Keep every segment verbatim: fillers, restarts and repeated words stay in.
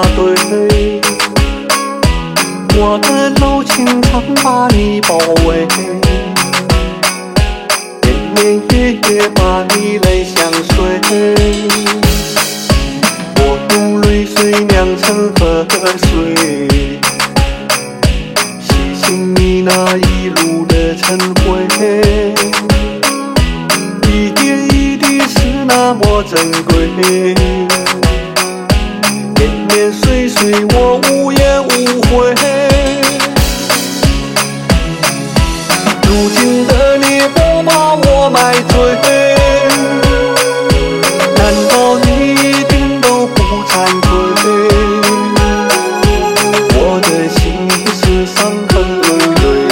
对，我的柔情常把你包围，年年月月把你来相随，我用泪水酿成河水，洗净你那一路的尘灰，一点一滴是那么珍贵，年年岁岁我无言无悔，如今的你不把我买醉，难道你一点都不惭愧？我的心是伤痕累累，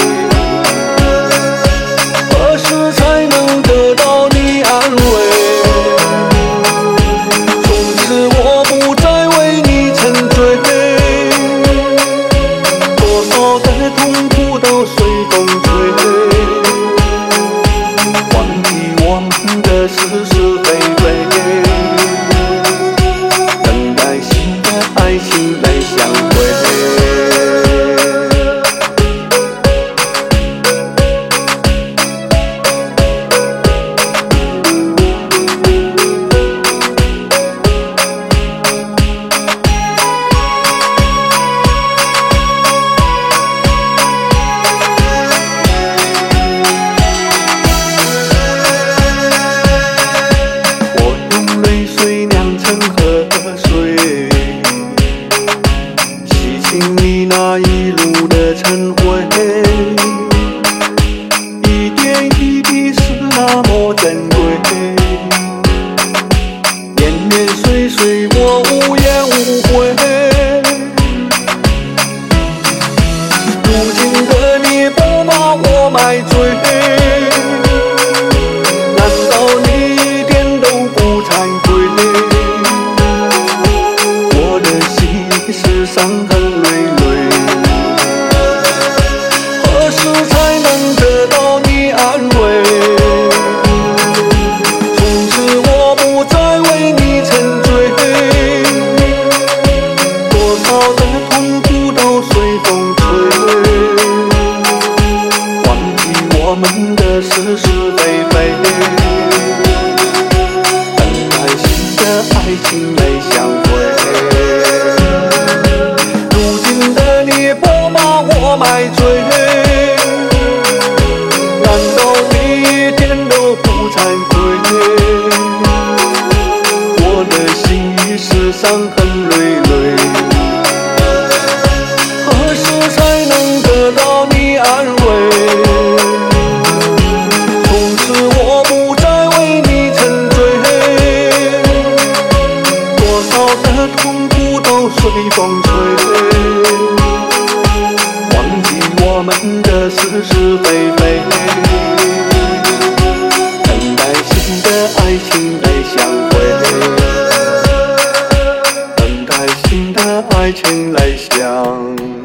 何时才能得到你安慰？从此我不再为你沉醉，多少的痛苦都随风吹，忘记我们的是是非非，等待新的爱情来相会。你那一路的尘灰，一点一滴是那么珍贵，年年岁岁我无言无悔，如今的你不把我买醉，难道你一点都不惭愧？我的心是伤痕累累，何时才能得到你安慰？从此我不再为你沉醉，多少的痛苦都随风吹，忘记我们的是是非非，等待新的爱情来相会。我买醉，难道你一点都不惭愧？我的心已是伤痕累累，何时才能得到你安慰？从此我不再为你沉醉，多少的痛苦都随风吹，我们的是是非非，等待新的爱情来相会，等待新的爱情来相会。